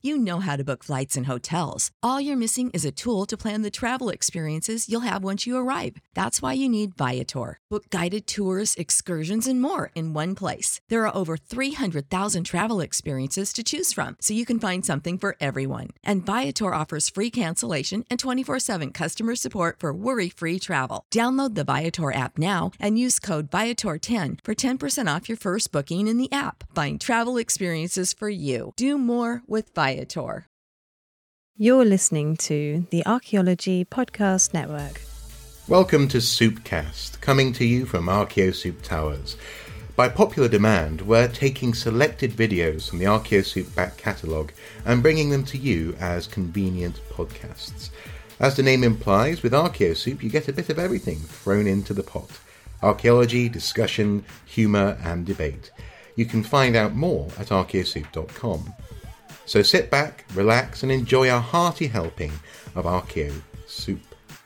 You know how to book flights and hotels. All you're missing is a tool to plan the travel experiences you'll have once you arrive. That's why you need Viator. Book guided tours, excursions, and more in one place. There are over 300,000 travel experiences to choose from, so you can find something for everyone. And Viator offers free cancellation and 24/7 customer support for worry-free travel. Download the Viator app now and use code Viator10 for 10% off your first booking in the app. Find travel experiences for you. Do more with Viator. You're listening to the Archaeology Podcast Network. Welcome to Soupcast, coming to you from Archaeosoup Towers. By popular demand, we're taking selected videos from the Archaeosoup back catalogue and bringing them to you as convenient podcasts. As the name implies, with Archaeosoup you get a bit of everything thrown into the pot. Archaeology, discussion, humour and debate. You can find out more at archaeosoup.com. So sit back, relax and enjoy a hearty helping of Archaeo Soup.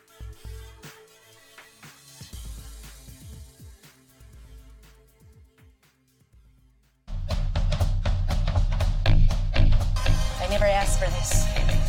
I never asked for this.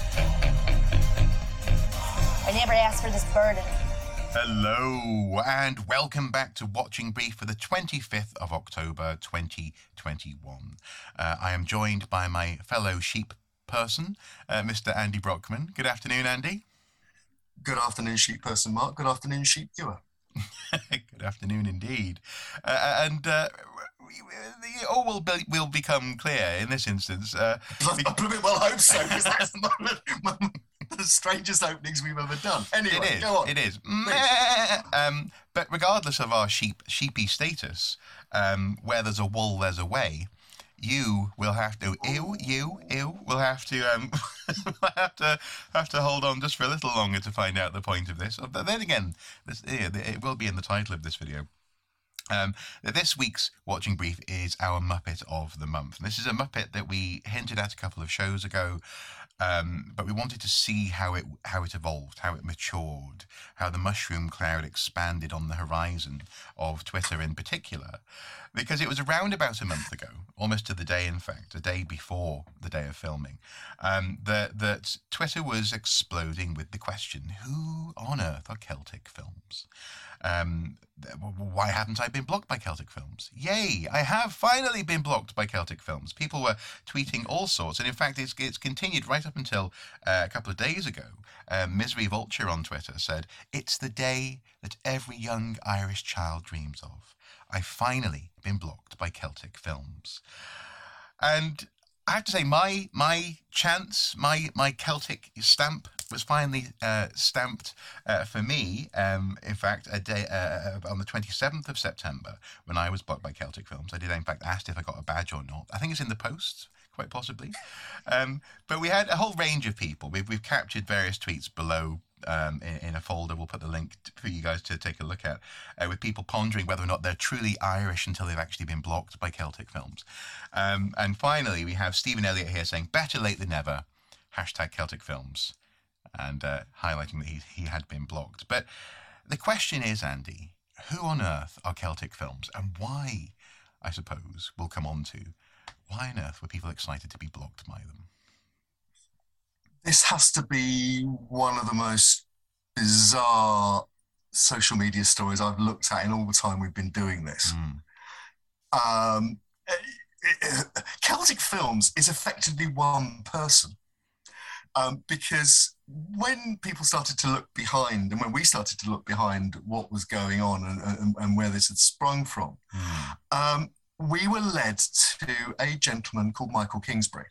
I never asked for this burden. Hello and welcome back to Watching Brief for the 25th of October 2021. I am joined by my fellow sheep person, Mr. Andy Brockman. Good afternoon, Andy. Good afternoon, sheep person Mark. Good afternoon, sheep viewer. Good afternoon indeed. All will become clear in this instance. I bloody well hope so, because that's the strangest openings we've ever done. Anyway, go on. It is. But regardless of our sheepy status, where there's a wool, there's a way. You will have to. Will have to have to hold on just for a little longer to find out the point of this. But then again, it will be in the title of this video. This week's Watching Brief is our Muppet of the Month. And this is a Muppet that we hinted at a couple of shows ago, but we wanted to see how it evolved, how it matured, how the mushroom cloud expanded on the horizon of Twitter in particular, because it was around about a month ago, almost to the day, in fact, a day before the day of filming, that Twitter was exploding with the question, who on earth are Celtic films? Why haven't I been blocked by Celtic Films? Yay, I have finally been blocked by Celtic Films. People were tweeting all sorts, and in fact it's continued right up until a couple of days ago. Misery Vulture on Twitter said, "It's the day that every young Irish child dreams of. I've finally been blocked by Celtic Films." And I have to say, my chance, my Celtic stamp was finally stamped for me. In fact, a day on the 27th of September, when I was blocked by Celtic Films, I did in fact ask if I got a badge or not. I think it's in the post, quite possibly. But we had a whole range of people. We've captured various tweets below. In a folder, we'll put the link for you guys to take a look at, with people pondering whether or not they're truly Irish until they've actually been blocked by Celtic Films. And finally, we have Stephen Elliott here saying, "Better late than never, #Celtic Films," and highlighting that he had been blocked. But the question is, Andy, who on earth are Celtic Films, and why, I suppose, we'll come on to, why on earth were people excited to be blocked by them? This has to be one of the most bizarre social media stories I've looked at in all the time we've been doing this. Celtic Films is effectively one person, because when people started to look behind, and when we started to look behind what was going on and where this had sprung from, we were led to a gentleman called Michael Kingsbury.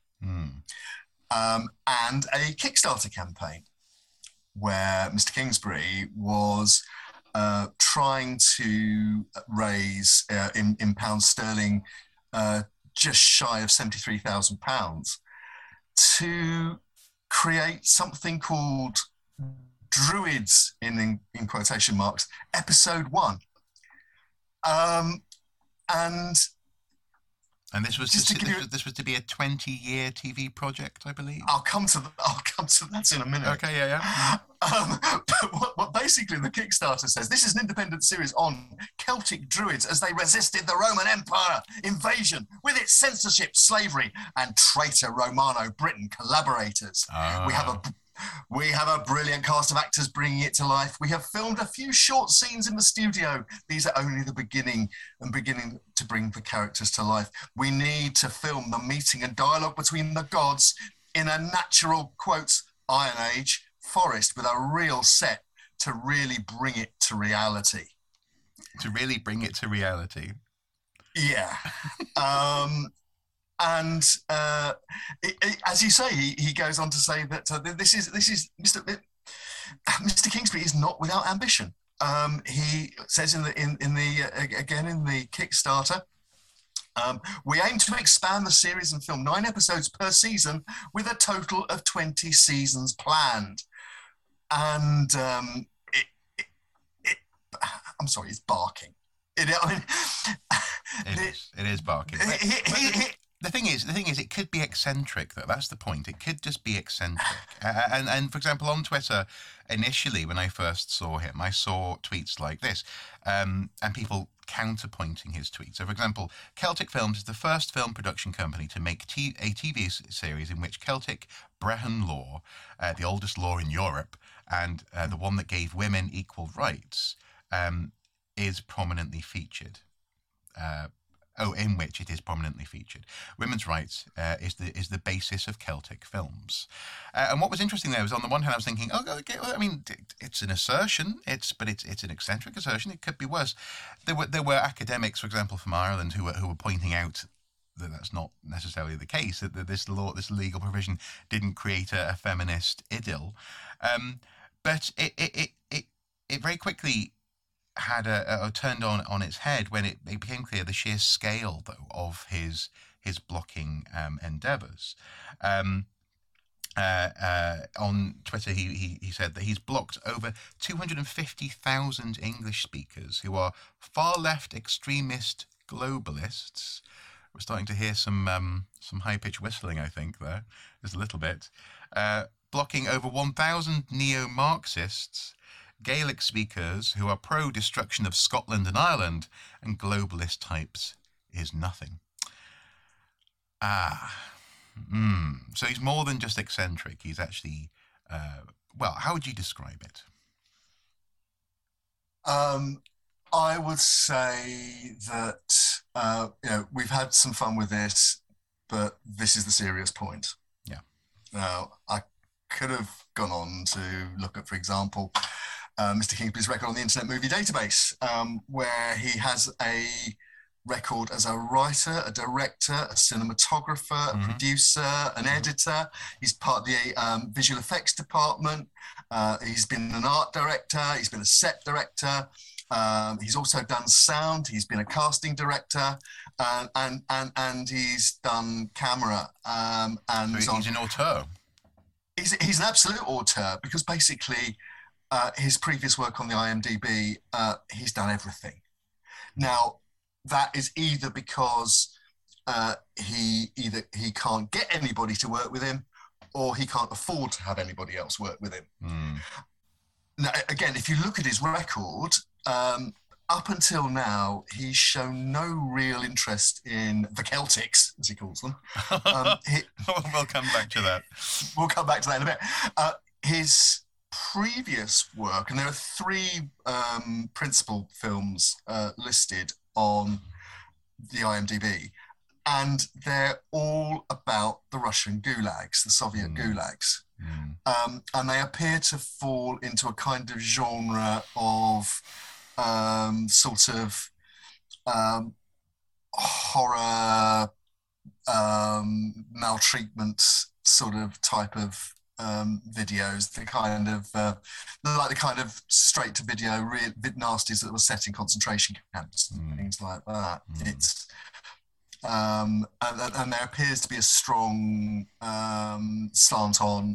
And a Kickstarter campaign where Mr. Kingsbury was trying to raise in pounds sterling just shy of £73,000 to create something called Druids, in quotation marks, episode 1. And And this was Just to give you- this was to be a 20-year TV project, I believe. I'll come to that in a minute. Okay, yeah. But what basically the Kickstarter says, this is an independent series on Celtic druids as they resisted the Roman Empire invasion with its censorship, slavery, and traitor Romano Britain collaborators. We have a brilliant cast of actors bringing it to life. We have filmed a few short scenes in the studio. These are only the beginning to bring the characters to life. We need to film the meeting and dialogue between the gods in a natural, quotes, Iron Age forest with a real set to really bring it to reality. To really bring it to reality. Yeah. And as you say, he goes on to say that this is Mr. Kingsbury is not without ambition. He says in the Kickstarter, we aim to expand the series and film 9 episodes per season with a total of 20 seasons planned. And I'm sorry, it's barking. It is barking. The thing is, it could be eccentric, though. That's the point. It could just be eccentric. And for example, on Twitter, initially, when I first saw him, I saw tweets like this, and people counterpointing his tweets. So, for example, Celtic Films is the first film production company to make a TV series in which Celtic Brehon law, the oldest law in Europe, and the one that gave women equal rights, is prominently featured. In which it is prominently featured. Women's rights is the basis of Celtic films. And what was interesting there was, on the one hand, I was thinking, okay, well, I mean, it's an assertion, but it's an eccentric assertion. It could be worse. There were academics, for example, from Ireland who were pointing out that that's not necessarily the case. That this legal provision didn't create a feminist idyll, but it very quickly had turned on its head when it became clear the sheer scale, though, of his blocking endeavours. On Twitter, he said that he's blocked over 250,000 English speakers who are far left extremist globalists. We're starting to hear some high-pitched whistling, I think, there. Just a little bit. Blocking over 1,000 neo-Marxists, Gaelic speakers who are pro-destruction of Scotland and Ireland, and globalist types is nothing. So he's more than just eccentric. He's actually, how would you describe it? I would say that, we've had some fun with this, but this is the serious point. Yeah. Now, I could have gone on to look at, for example, Mr. Kingsbury's record on the Internet Movie Database, where he has a record as a writer, a director, a cinematographer, a producer, an editor. He's part of the visual effects department. He's been an art director. He's been a set director. He's also done sound. He's been a casting director, and he's done camera. So he's an auteur. He's an absolute auteur, because basically his previous work on the IMDb, he's done everything. Now, that is either because he can't get anybody to work with him, or he can't afford to have anybody else work with him. Now, again, if you look at his record, up until now, he's shown no real interest in the Celtics, as he calls them. We'll come back to that. We'll come back to that in a bit. His previous work, and there are 3 principal films listed on the IMDb, and they're all about the Russian gulags, the Soviet gulags. And they appear to fall into a kind of genre of sort of horror, maltreatment sort of type of videos, the kind of straight to video nasties that were set in concentration camps and things like that. It's and there appears to be a strong slant on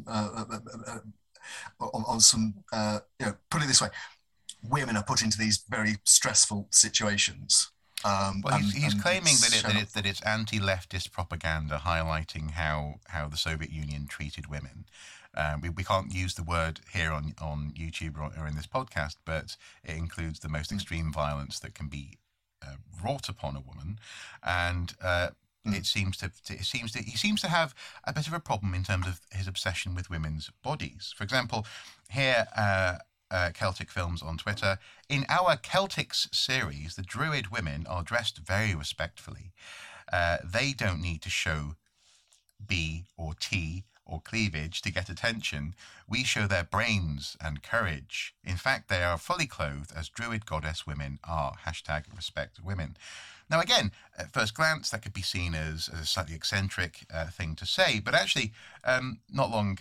some put it this way, women are put into these very stressful situations. Well, he's claiming that it's anti-leftist propaganda highlighting how the Soviet Union treated women. We can't use the word here on YouTube or in this podcast, but it includes the most extreme violence that can be wrought upon a woman, and he seems to have a bit of a problem in terms of his obsession with women's bodies. For example, here. Celtic Films on Twitter. In our Celtics series, the Druid women are dressed very respectfully. They don't need to show B or T or cleavage to get attention. We show their brains and courage. In fact, they are fully clothed as Druid goddess women are. #respect women. Now, again, at first glance, that could be seen as a slightly eccentric thing to say, but actually, not long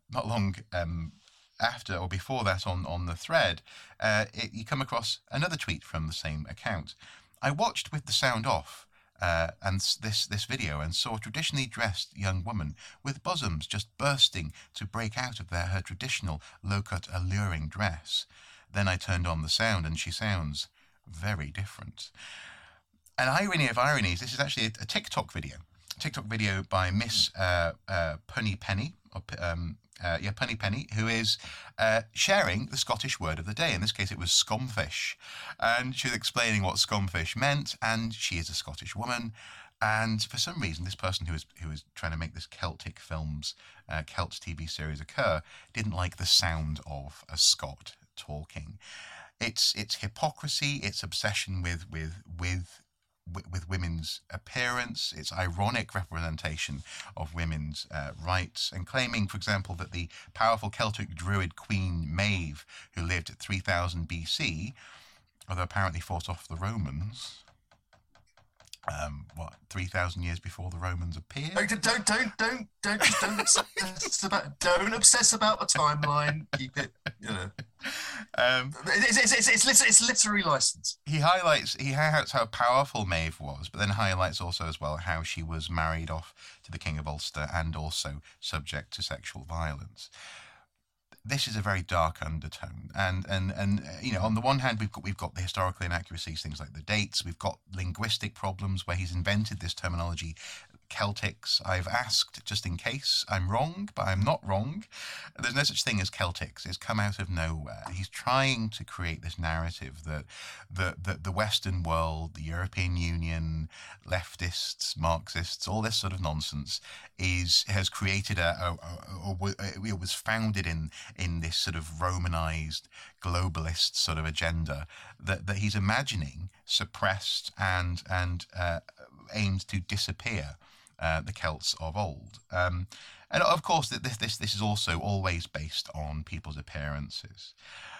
after or before that on the thread, you come across another tweet from the same account. I watched with the sound off and this video and saw a traditionally dressed young woman with bosoms just bursting to break out of her traditional low-cut alluring dress. Then I turned on the sound and she sounds very different. An irony of ironies, this is actually a TikTok video by Miss Punny Penny, Punny Penny, who is sharing the Scottish word of the day. In this case, it was scomfish. And she was explaining what scomfish meant, and she is a Scottish woman. And for some reason, this person who was trying to make this Celtic Films, Celt TV series occur, didn't like the sound of a Scot talking. It's hypocrisy, it's obsession with women's appearance, its ironic representation of women's rights, and claiming, for example, that the powerful Celtic druid Queen Maeve, who lived at 3000 BC, although apparently fought off the Romans, 3,000 years before the Romans appeared. Don't obsess about the timeline. Keep it, it's literary license. He highlights how powerful Maeve was, but then highlights also as well how she was married off to the King of Ulster and also subject to sexual violence. This is a very dark undertone, and on the one hand we've got the historical inaccuracies, things like the dates. We've got linguistic problems where he's invented this terminology, Celtics. I've asked just in case I'm wrong, but I'm not wrong. There's no such thing as Celtics. It's come out of nowhere. He's trying to create this narrative that the Western world, the European Union, leftists, Marxists, all this sort of nonsense has created it was founded in this sort of Romanized globalist sort of agenda that he's imagining suppressed and aimed to disappear the Celts of old. And of course, this is also always based on people's appearances.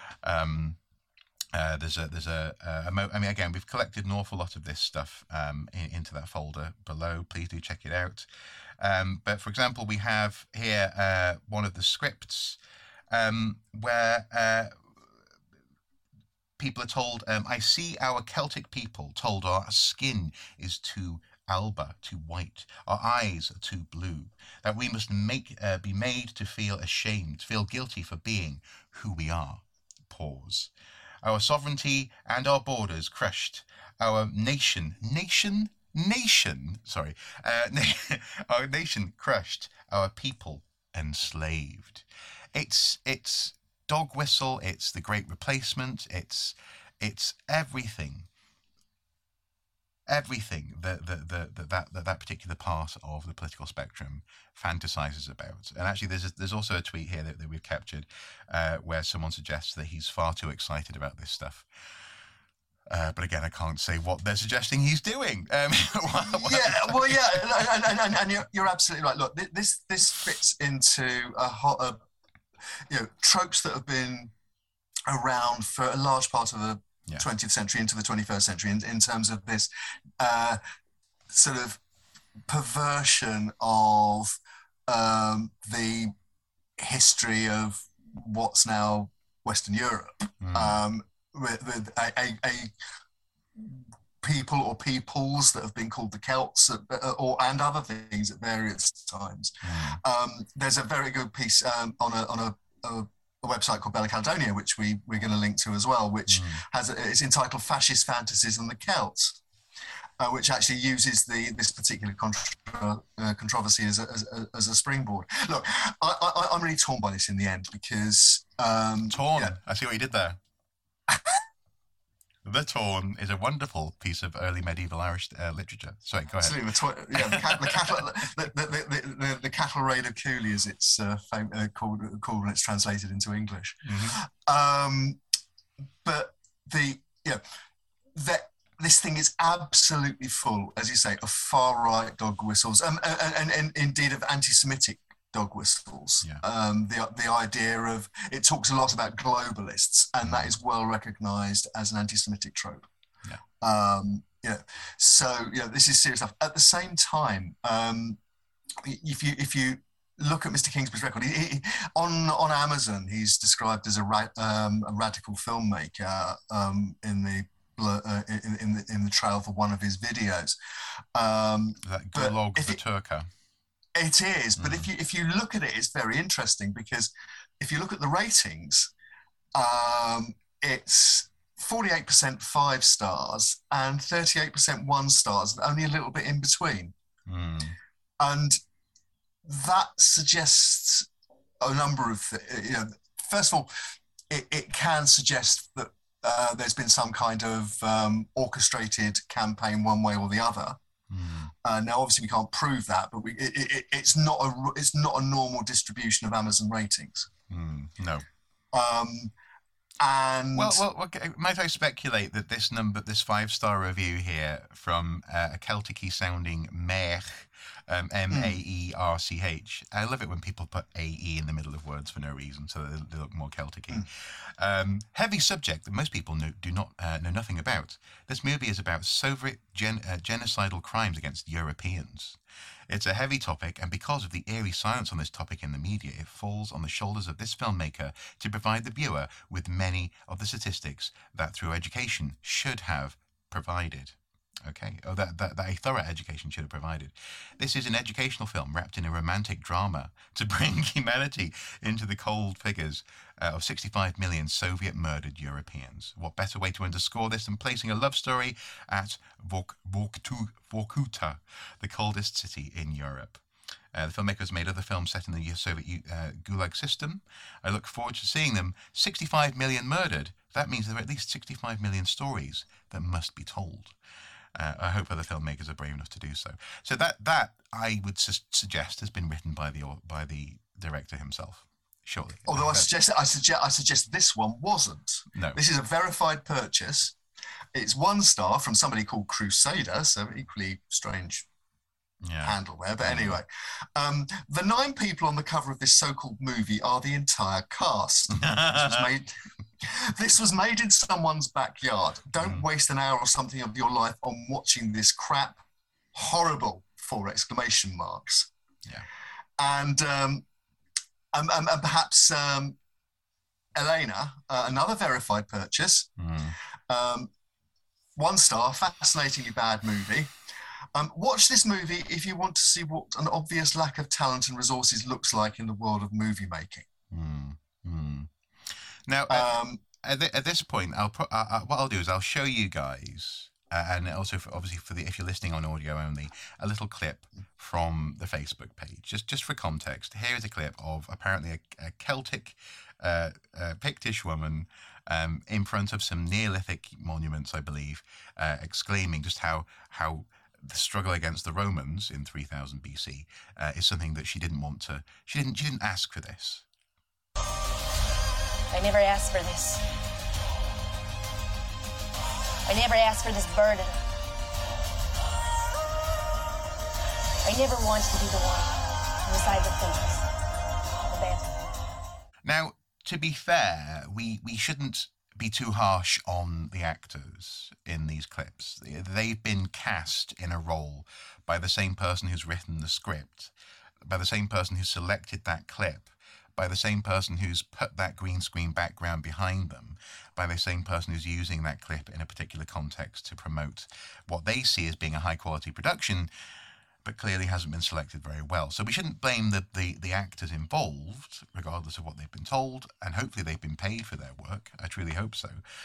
Again, we've collected an awful lot of this stuff into that folder below. Please do check it out. But for example, we have here one of the scripts where people are told, I see our Celtic people told our skin is too alba, too white, our eyes are too blue, that we must be made to feel ashamed, feel guilty for being who we are. Pause. Our sovereignty and our borders crushed, our nation crushed, our people enslaved. It's dog whistle, it's the Great Replacement, it's everything that particular part of the political spectrum fantasizes about. And actually there's also a tweet here that we've captured where someone suggests that he's far too excited about this stuff. But again, I can't say what they're suggesting he's doing. And you're absolutely right. Look, this fits into tropes that have been around for a large part of the 20th century into the 21st century in terms of this sort of perversion of the history of what's now Western Europe, with a people or peoples that have been called the Celts and other things at various times. There's a very good piece on a website called Bella Caledonia, which we're going to link to as well, which it's entitled Fascist Fantasies and the Celts. which actually uses this particular controversy as a springboard. Look, I'm really torn by this in the end because Torn. Yeah. I see what you did there. The Torn is a wonderful piece of early medieval Irish literature. Sorry, go ahead. Absolutely, the cattle raid of Cooley, as it's called when it's translated into English. Mm-hmm. But this thing is absolutely full, as you say, of far-right dog whistles, and indeed of anti-Semitic dog whistles. Yeah. The idea of, it talks a lot about globalists, and that is well recognised as an anti-Semitic trope. Yeah. So this is serious stuff. At the same time, if you look at Mr. Kingsbury's record, he, on Amazon, he's described as a radical filmmaker in the trail for one of his videos. That Gulag the Turka. It is, but if you look at it, it's very interesting, because if you look at the ratings, it's 48% 5 stars and 38% 1 stars, and only a little bit in between. And that suggests a number of first of all, it can suggest that there's been some kind of orchestrated campaign one way or the other. Now, obviously, we can't prove that, but it's not a normal distribution of Amazon ratings. No. And well, might I speculate that this 5-star review here from a Celtic-y sounding Maerch, Maerch. I love it when people put AE in the middle of words for no reason, so they look more Celtic-y. Heavy subject that most people do not know nothing about. This movie is about Soviet genocidal crimes against Europeans. It's a heavy topic, and because of the eerie silence on this topic in the media, it falls on the shoulders of this filmmaker to provide the viewer with many of the statistics that through education should have provided. Okay, that a thorough education should have provided. This is an educational film wrapped in a romantic drama to bring humanity into the cold figures of 65 million Soviet murdered Europeans. What better way to underscore this than placing a love story at Vorkuta, the coldest city in Europe. The filmmakers made other films set in the Soviet Gulag system. I look forward to seeing them. 65 million murdered. That means there are at least 65 million stories that must be told. I hope other filmmakers are brave enough to do so. So that I would suggest has been written by the director himself. Surely. Although I suggest this one wasn't. No. This is a verified purchase. It's 1 star from somebody called Crusader, so equally strange handle there. But anyway, the 9 people on the cover of this so-called movie are the entire cast. This was made in someone's backyard. Don't waste an hour or something of your life on watching this crap. Horrible, 4 exclamation marks. Yeah. And perhaps Elena, another verified purchase. 1 star, fascinatingly bad movie. Watch this movie if you want to see what an obvious lack of talent and resources looks like in the world of movie making. Now, at this point, what I'll do is I'll show you guys, and also if you're listening on audio only, a little clip from the Facebook page, just for context. Here is a clip of apparently a Celtic, Pictish woman in front of some Neolithic monuments, I believe, exclaiming just how the struggle against the Romans in 3000 BC is something that she didn't want to. She didn't ask for this. I never asked for this. I never asked for this burden. I never wanted to be the one beside the things. The bad. Now, to be fair, we shouldn't be too harsh on the actors in these clips. They've been cast in a role by the same person who's written the script, by the same person who selected that clip, by the same person who's put that green screen background behind them, by the same person who's using that clip in a particular context to promote what they see as being a high quality production, but clearly hasn't been selected very well. So we shouldn't blame the actors involved, regardless of what they've been told, and hopefully they've been paid for their work. I truly hope so.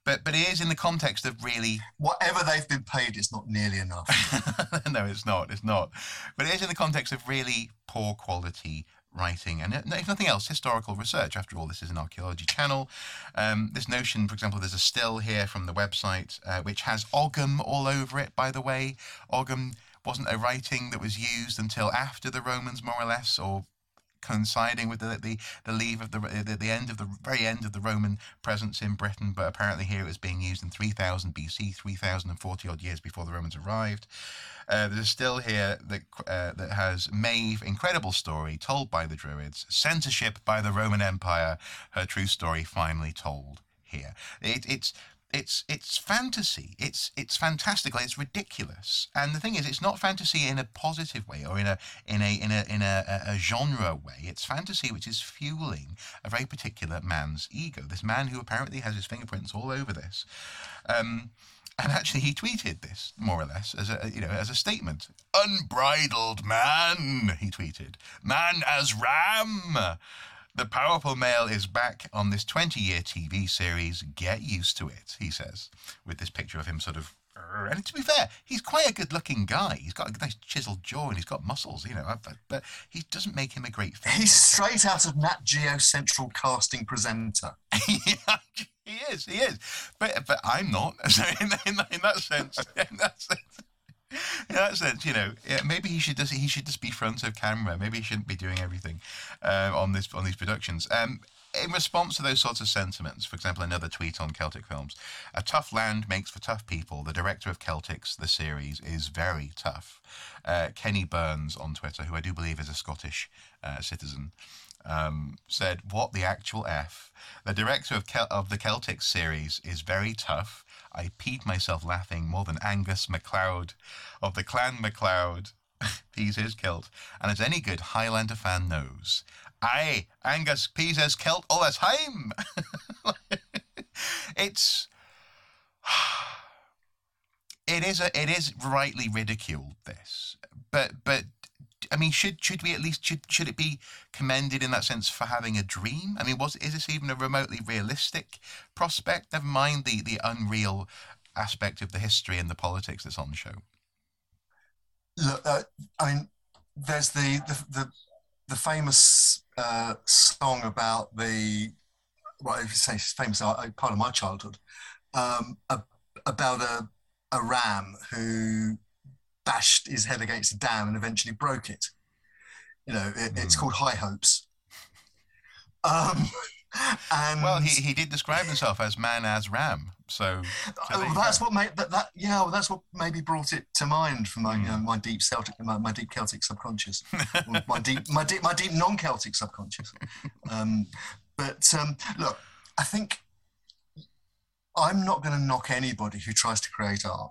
but it is in the context of really whatever they've been paid is not nearly enough. No, it's not. But it is in the context of really poor quality writing and, if nothing else, historical research. After all, this is an archaeology channel. This notion, for example, there's a still here from the website which has Ogham all over it, by the way. Ogham wasn't a writing that was used until after the Romans, more or less, or coinciding with the leave of the end of the very end of the Roman presence in Britain, but apparently here it was being used in 3000 BC, 3040 odd years before the Romans arrived. There's a still here that has Maeve, incredible story told by the Druids, censorship by the Roman Empire, her true story finally told here. It's fantasy. It's fantastical. It's ridiculous. And the thing is, it's not fantasy in a positive way or in a genre way. It's fantasy which is fueling a very particular man's ego. This man who apparently has his fingerprints all over this. And actually, he tweeted this more or less as a statement. Unbridled man, he tweeted. Man as Ram. The powerful male is back on this 20-year TV series. Get used to it, he says, with this picture of him sort of... And to be fair, he's quite a good-looking guy. He's got a nice chiseled jaw and he's got muscles, but he doesn't make him a great film. He's straight out of Nat Geo Central casting presenter. Yeah, he is. But I'm not. So in that sense, maybe he should just be front of camera. Maybe he shouldn't be doing everything on these productions. In response to those sorts of sentiments, for example, another tweet on Celtic films: "A tough land makes for tough people. The director of Celtics, the series, is very tough." Kenny Burns on Twitter, who I do believe is a Scottish citizen, said, "What the actual F? The director of the Celtics series is very tough. I peed myself laughing more than Angus MacLeod of the Clan MacLeod pees his kilt, and as any good Highlander fan knows, aye, Angus pees his kilt all the time." It is rightly ridiculed, this, but I mean, should we at least should it be commended in that sense for having a dream? I mean, is this even a remotely realistic prospect? Never mind the unreal aspect of the history and the politics that's on the show. Look, I mean, there's the famous song about if you say it's famous, part of my childhood, about a ram who bashed his head against a dam and eventually broke it. It's called High Hopes. And well, he did describe himself as man as Ram. So that's what made that's what maybe brought it to mind from my deep Celtic, my deep Celtic subconscious, my deep non-Celtic subconscious. Look, I think I'm not going to knock anybody who tries to create art.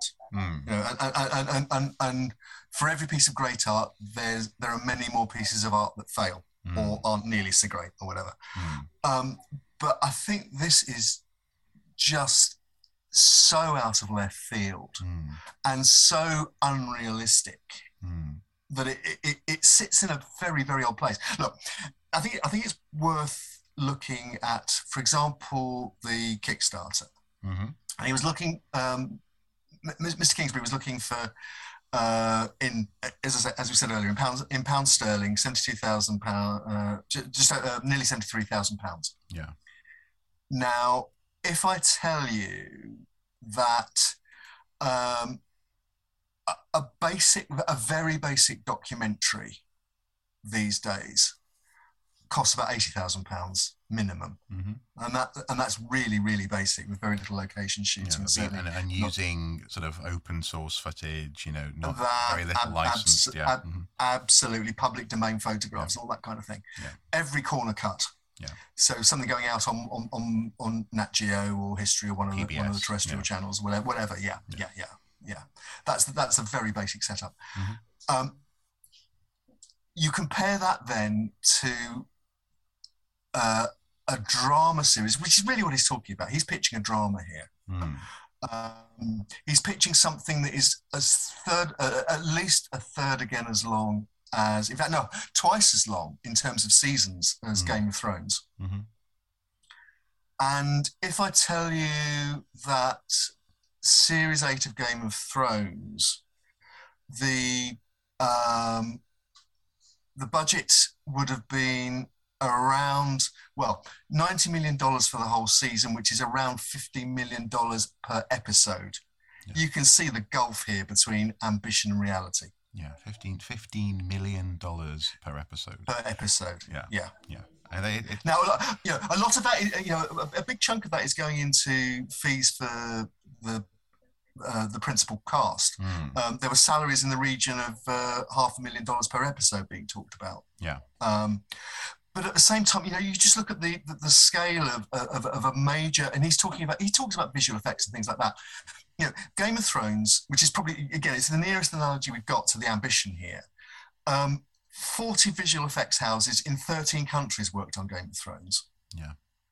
And for every piece of great art, there are many more pieces of art that fail or aren't nearly so great or whatever. But I think this is just so out of left field and so unrealistic that it sits in a very, very odd place. Look, I think it's worth looking at, for example, the Kickstarter. And he was looking. Mr. Kingsbury was looking for, as we said earlier, in pounds sterling, £72,000, just nearly £73,000. Yeah. Now, if I tell you that a very basic documentary these days costs about £80,000 minimum, and that's really, really basic with very little location shooting, and using sort of open source footage, not very little licensed. Absolutely, public domain photographs, all that kind of thing. Yeah. Every corner cut. Yeah. So something going out on Nat Geo or History or one of the terrestrial channels, whatever. Yeah. That's a very basic setup. You compare that then to a drama series, which is really what he's talking about. He's pitching a drama here. He's pitching something that is at least a third again as long as, in fact, no, twice as long in terms of seasons as Game of Thrones. And if I tell you that Series 8 of Game of Thrones, the budget would have been around, well, $90 million for the whole season, which is around $50 million per episode. Yeah. You can see the gulf here between ambition and reality. Yeah, $15 million per episode. Per episode. Yeah. And now, a lot of that, a big chunk of that is going into fees for the principal cast. There were salaries in the region of $500,000 per episode being talked about. Yeah. But at the same time, you just look at the scale of a major, and he talks about visual effects and things like that. Game of Thrones, which is probably, again, it's the nearest analogy we've got to the ambition here. 40 visual effects houses in 13 countries worked on Game of Thrones. Yeah.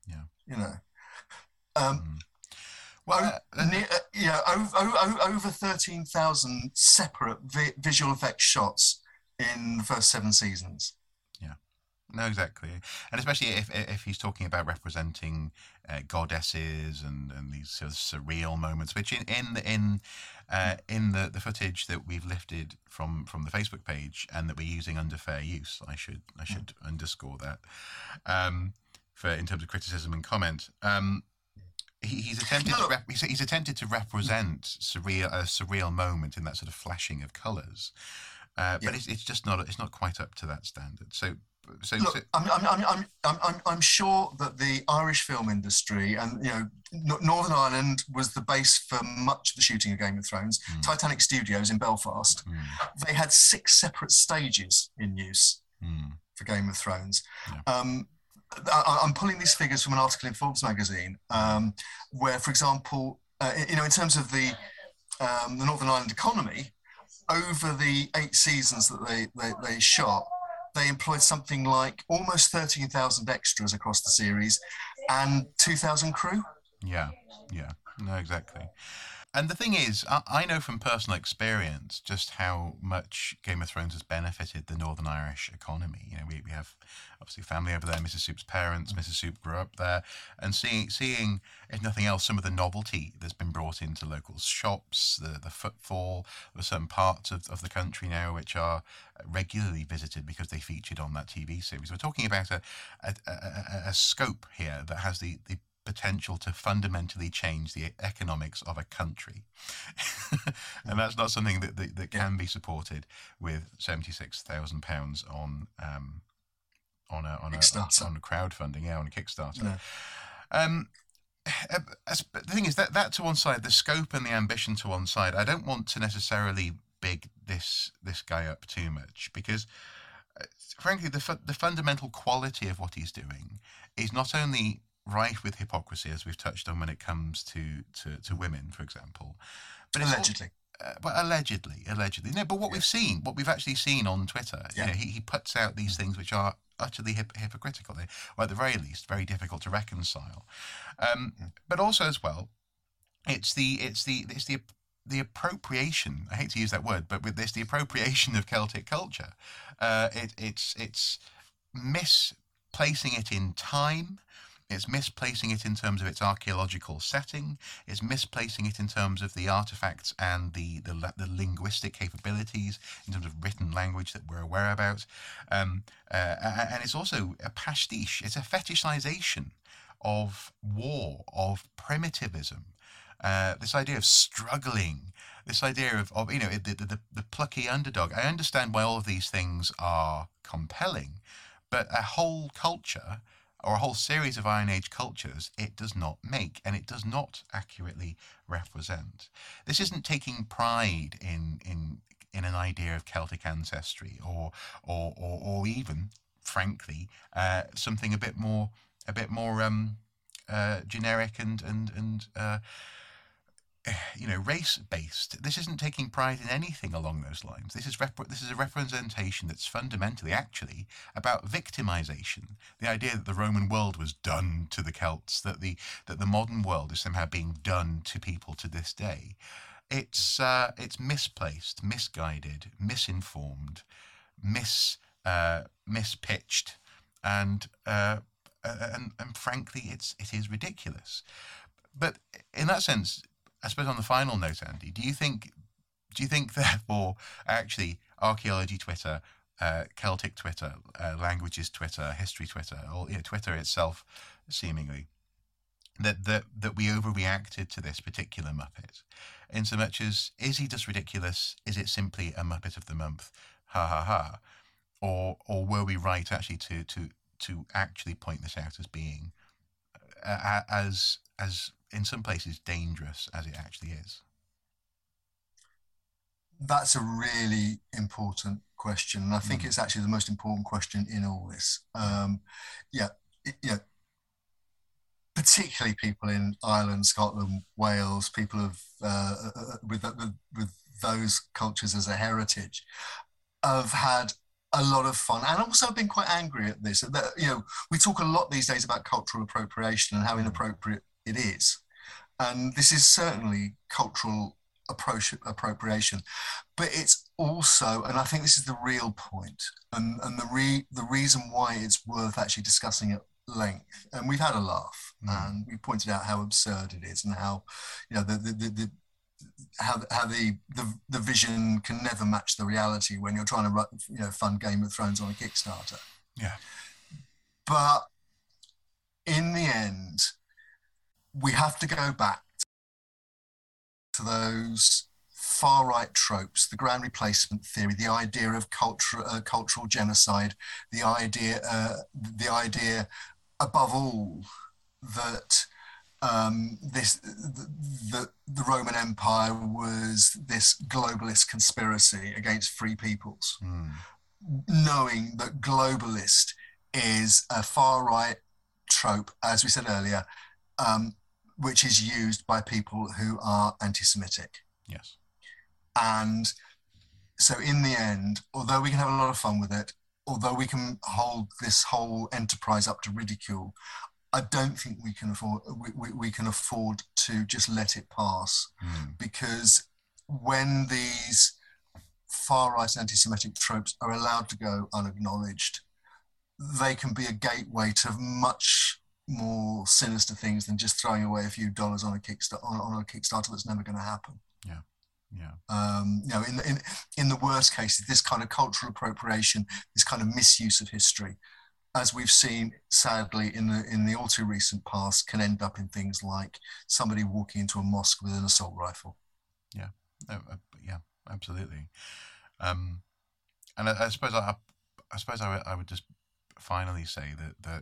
Over 13,000 separate visual effects shots in the first 7 seasons. Yeah, no, exactly, and especially if he's talking about representing goddesses and these sort of surreal moments, which in the footage that we've lifted from the Facebook page and that we're using under fair use, I should underscore that in terms of criticism and comment. He's attempted to represent a surreal moment in that sort of flashing of colours, but it's just not. It's not quite up to that standard. I'm sure that the Irish film industry and Northern Ireland was the base for much of the shooting of Game of Thrones. Titanic Studios in Belfast, they had 6 separate stages in use for Game of Thrones. Yeah. I'm pulling these figures from an article in Forbes magazine, where, for example, in terms of the Northern Ireland economy, over the 8 seasons that they shot, they employed something like almost 13,000 extras across the series and 2,000 crew. Yeah, no, exactly. And the thing is, I know from personal experience just how much Game of Thrones has benefited the Northern Irish economy. We have obviously family over there. Mrs. Soup's parents, Mrs. Soup grew up there, and seeing, if nothing else, some of the novelty that's been brought into local shops, the footfall of certain parts of the country now, which are regularly visited because they featured on that TV series. We're talking about a scope here that has the potential to fundamentally change the economics of a country. And that's not something that can be supported with £76,000 on crowdfunding, on a Kickstarter. Yeah. The thing is that to one side, the scope and the ambition to one side, I don't want to necessarily big this guy up too much, because frankly the fundamental quality of what he's doing is not only rife with hypocrisy, as we've touched on when it comes to women, for example. But allegedly. Allegedly. No, but what we've actually seen on Twitter, he puts out these things which are utterly hypocritical, or at the very least, very difficult to reconcile. But also as well, it's the appropriation. I hate to use that word, but with this, the appropriation of Celtic culture. It's misplacing it in time. It's misplacing it in terms of its archaeological setting. It's misplacing it in terms of the artifacts and the linguistic capabilities in terms of written language that we're aware about. And it's also a pastiche. It's a fetishization of war, of primitivism. This idea of struggling, this idea of the plucky underdog. I understand why all of these things are compelling, but a whole culture, or a whole series of Iron Age cultures, it does not make, and it does not accurately represent. This isn't taking pride in an idea of Celtic ancestry, or even, frankly, something a bit more generic and race-based. This isn't taking pride in anything along those lines. This is a representation that's fundamentally actually about victimization. The idea that the Roman world was done to the Celts, that the modern world is somehow being done to people to this day. It's misplaced, misguided, misinformed, mispitched, and and frankly, it is ridiculous. But in that sense, I suppose on the final note, Andy, do you think therefore actually archaeology Twitter, Celtic Twitter, languages Twitter, history Twitter, or Twitter itself, seemingly, that we overreacted to this particular Muppet, in so much as, is he just ridiculous? Is it simply a Muppet of the month? Ha ha ha. Or were we right actually to actually point this out as being as in some places dangerous as it actually is? That's a really important question, and I think it's actually the most important question in all this. Particularly people in Ireland, Scotland, Wales, people of with those cultures as a heritage, have had a lot of fun, and also been quite angry at this. We talk a lot these days about cultural appropriation and how inappropriate it is, and this is certainly cultural appropriation, but it's also, and I think this is the real point, and the reason why it's worth actually discussing at length. And we've had a laugh, and we pointed out how absurd it is, and how the vision can never match the reality when you're trying to fund Game of Thrones on a Kickstarter. Yeah. But in the end, we have to go back to those far-right tropes, the grand replacement theory, the idea of cultural genocide, the idea above all that the Roman Empire was this globalist conspiracy against free peoples, knowing that globalist is a far-right trope, as we said earlier, which is used by people who are anti-Semitic. Yes. And so in the end, although we can have a lot of fun with it, although we can hold this whole enterprise up to ridicule, I don't think we can afford to just let it pass, because when these far-right anti-Semitic tropes are allowed to go unacknowledged, they can be a gateway to much more sinister things than just throwing away a few dollars on a Kickstarter that's never going to happen. In the worst cases, this kind of cultural appropriation, this kind of misuse of history, as we've seen sadly in the all too recent past, can end up in things like somebody walking into a mosque with an assault rifle. Yeah, absolutely. And I suppose I would just finally say that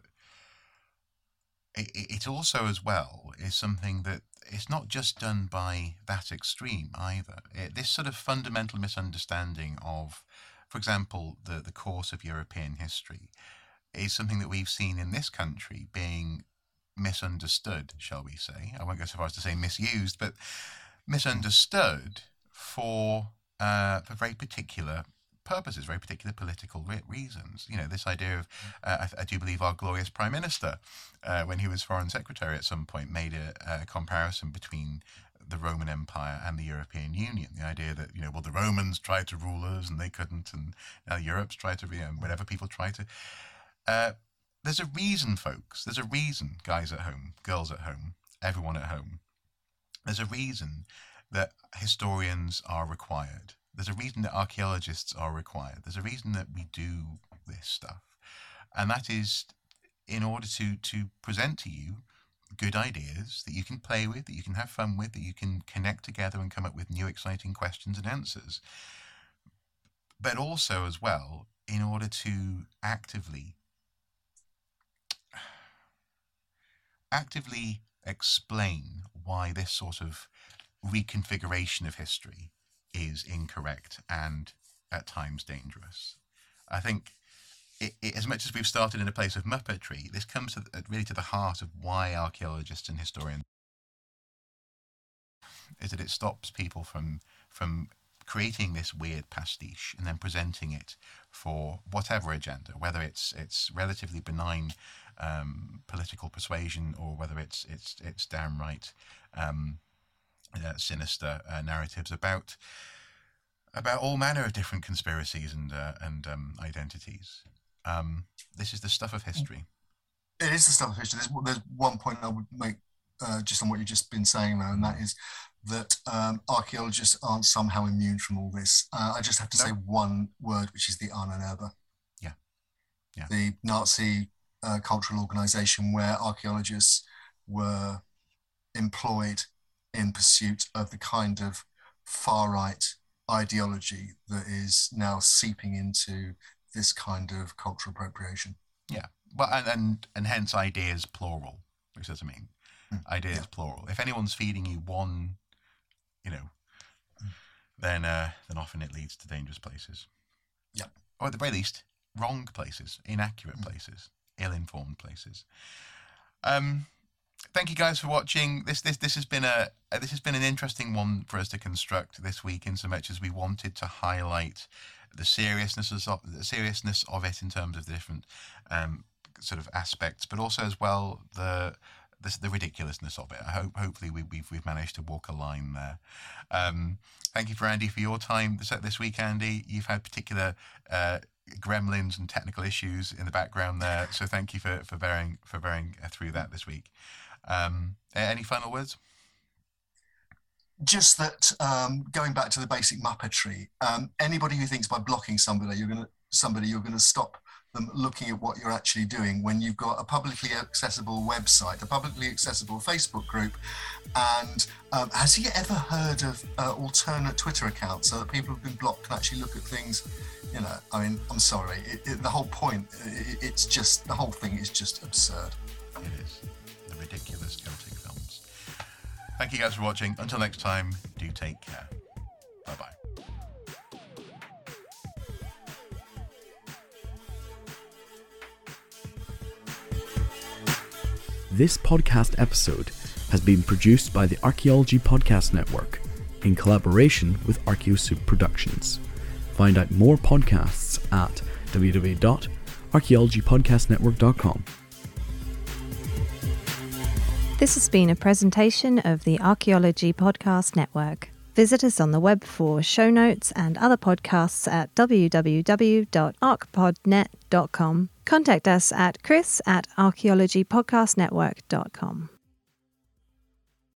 it also as well is something that it's not just done by that extreme either. This sort of fundamental misunderstanding of, for example, the course of European history is something that we've seen in this country being misunderstood, shall we say. I won't go so far as to say misused, but misunderstood for very particular purposes, very particular political reasons. This idea of, I do believe our glorious Prime Minister, when he was Foreign Secretary at some point, made a comparison between the Roman Empire and the European Union. The idea that, the Romans tried to rule us and they couldn't, and now Europe's tried to, whatever people try to. There's a reason, folks. There's a reason, guys at home, girls at home, everyone at home. There's a reason that historians are required. There's a reason that archaeologists are required. There's a reason that we do this stuff. And that is in order to present to you good ideas that you can play with, that you can have fun with, that you can connect together and come up with new exciting questions and answers. But also as well, in order to actively explain why this sort of reconfiguration of history is incorrect and at times dangerous. I think as much as we've started in a place of muppetry, this comes really to the heart of why archaeologists and historians is that it stops people from creating this weird pastiche and then presenting it for whatever agenda, whether it's relatively benign political persuasion or whether it's downright sinister narratives about all manner of different conspiracies and identities. This is the stuff of history. It is the stuff of history. There's one point I would make just on what you've just been saying there, and that is that archaeologists aren't somehow immune from all this. I just have to say one word, which is the Ahnenerbe. Yeah. The Nazi cultural organization where archaeologists were employed in pursuit of the kind of far-right ideology that is now seeping into this kind of cultural appropriation. Yeah, well, and hence ideas plural, which doesn't mean ideas plural. If anyone's feeding you one, then often it leads to dangerous places. Yeah, or at the very least, wrong places, inaccurate places, ill-informed places. Thank you guys for watching. This has been an interesting one for us to construct this week, in so much as we wanted to highlight the seriousness of it in terms of the different sort of aspects, but also as well the ridiculousness of it. Hopefully we've managed to walk a line there. Thank you, Andy, for your time this week, Andy. You've had particular gremlins and technical issues in the background there, so thank you for bearing through that this week. Any final words? Just that, going back to the basic Muppetry, anybody who thinks by blocking somebody you're going to stop them looking at what you're actually doing, when you've got a publicly accessible website, a publicly accessible Facebook group, and has he ever heard of alternate Twitter accounts so that people who've been blocked can actually look at things? I mean, I'm sorry. The whole point, the whole thing is just absurd. It is. The ridiculous Celtic films. Thank you guys for watching. Until next time, do take care. Bye-bye. This podcast episode has been produced by the Archaeology Podcast Network in collaboration with Archaeosoup Productions. Find out more podcasts at www.archaeologypodcastnetwork.com. This has been a presentation of the Archaeology Podcast Network. Visit us on the web for show notes and other podcasts at www.archpodnet.com. Contact us at chris@archaeologypodcastnetwork.com.